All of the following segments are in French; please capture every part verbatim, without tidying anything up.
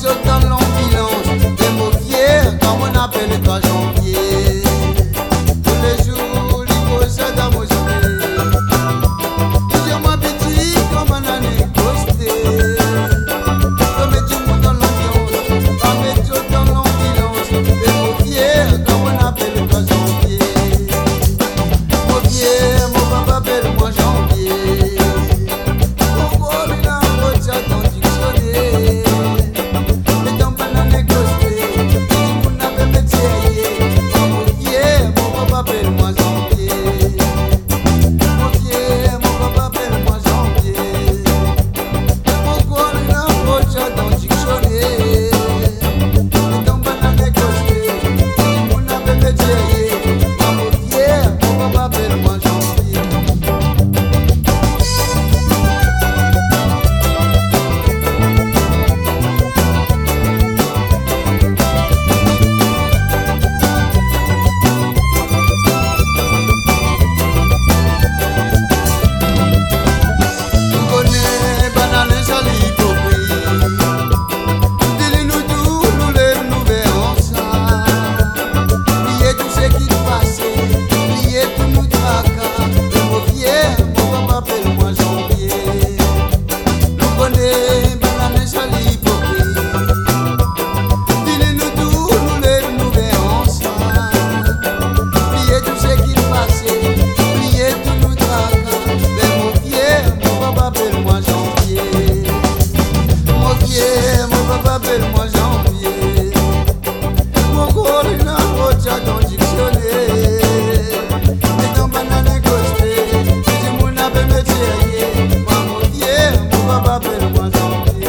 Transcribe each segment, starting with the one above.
appelle-moi janvier. Mon corps est là, rocha dans le dictionnaire. Et dans banane costé, si mon appel me tient, mon fier, mon papa appelle-moi janvier.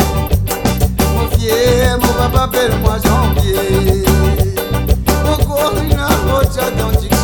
Mon fier, mon papa appelle-moi janvier. Mon corps est là, rocha dans le dictionnaire.